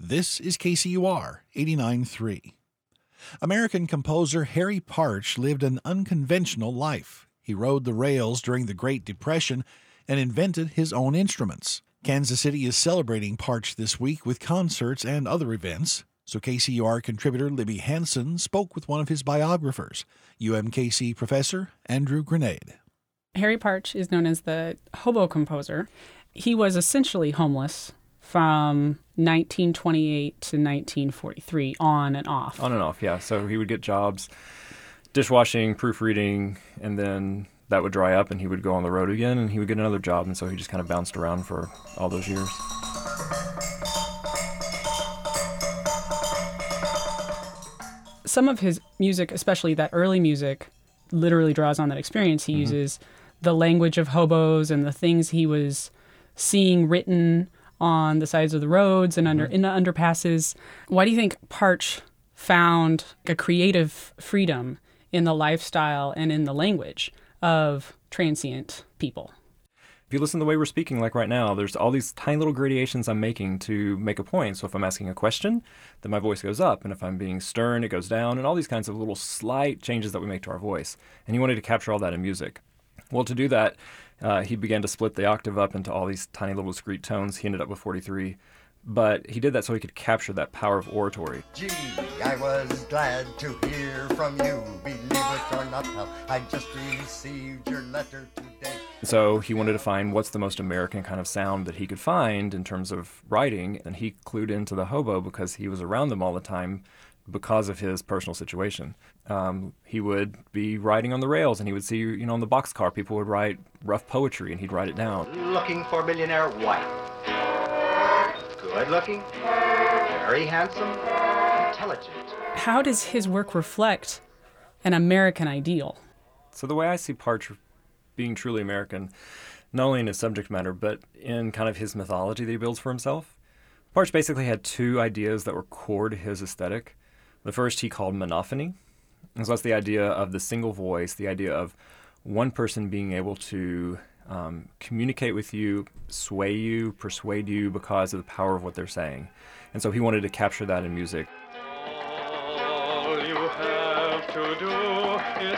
This is KCUR 89.3. American composer Harry Partch lived an unconventional life. He rode the rails during the Great Depression and invented his own instruments. Kansas City is celebrating Partch this week with concerts and other events. So KCUR contributor Libby Hansen spoke with one of his biographers, UMKC professor Andrew Grenade. Harry Partch is known as the hobo composer. He was essentially homeless from 1928 to 1943, on and off. On and off, yeah. So he would get jobs, dishwashing, proofreading, and then that would dry up and he would go on the road again and he would get another job. And so he just kind of bounced around for all those years. Some of his music, especially that early music, literally draws on that experience. He uses the language of hobos and the things he was seeing written on the sides of the roads and in the underpasses. Why do you think Partch found a creative freedom in the lifestyle and in the language of transient people? If you listen to the way we're speaking, like right now, there's all these tiny little gradations I'm making to make a point. So if I'm asking a question, then my voice goes up. And if I'm being stern, it goes down. And all these kinds of little slight changes that we make to our voice. And he wanted to capture all that in music. Well, to do that, he began to split the octave up into all these tiny little discrete tones. He ended up with 43. But he did that so he could capture that power of oratory. Gee, I was glad to hear from you. Believe it or not, pal, I just received your letter today. So he wanted to find what's the most American kind of sound that he could find in terms of writing. And he clued into the hobo because he was around them all the time because of his personal situation. He would be riding on the rails and he would see, on the boxcar, people would write rough poetry and he'd write it down. Looking for millionaire wife. Good looking, very handsome, intelligent. How does his work reflect an American ideal? So the way I see Partch being truly American, not only in his subject matter, but in kind of his mythology that he builds for himself, Partch basically had two ideas that were core to his aesthetic. The first he called monophony. And so that's the idea of the single voice, the idea of one person being able to communicate with you, sway you, persuade you because of the power of what they're saying. And so he wanted to capture that in music. All you have to do is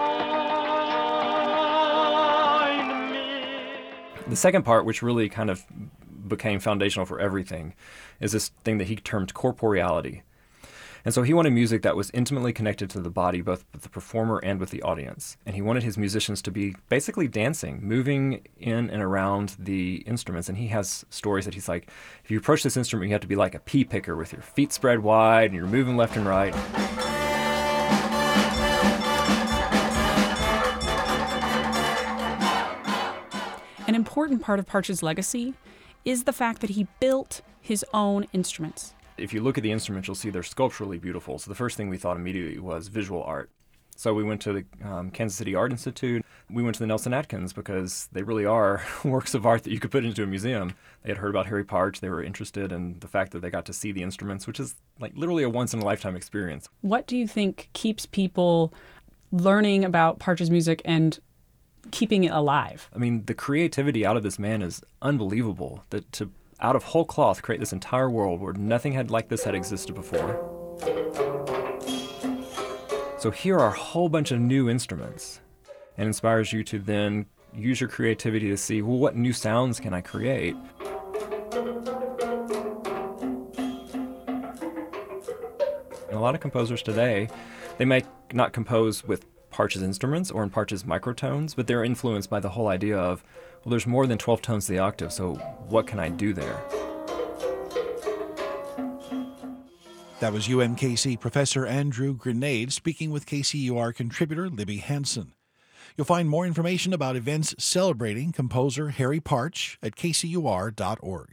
find me. The second part, which really kind of became foundational for everything, is this thing that he termed corporeality. And so he wanted music that was intimately connected to the body, both with the performer and with the audience. And he wanted his musicians to be basically dancing, moving in and around the instruments. And he has stories that he's like, if you approach this instrument, you have to be like a pea picker with your feet spread wide and you're moving left and right. An important part of Partch's legacy is the fact that he built his own instruments. If you look at the instruments, you'll see they're sculpturally beautiful. So the first thing we thought immediately was visual art. So we went to the Kansas City Art Institute. We went to the Nelson Atkins because they really are works of art that you could put into a museum. They had heard about Harry Partch. They were interested in the fact that they got to see the instruments, which is like literally a once-in-a-lifetime experience. What do you think keeps people learning about Partch's music and keeping it alive? I mean, the creativity out of this man is unbelievable. That to out of whole cloth create this entire world where nothing like this had existed before. So here are a whole bunch of new instruments, and inspires you to then use your creativity to see, well, what new sounds can I create? And a lot of composers today, they may not compose with Partch's instruments or in Partch's microtones, but they're influenced by the whole idea of, well, there's more than 12 tones to the octave, so what can I do there? That was UMKC professor Andrew Grenade speaking with KCUR contributor Libby Hansen. You'll find more information about events celebrating composer Harry Partch at kcur.org.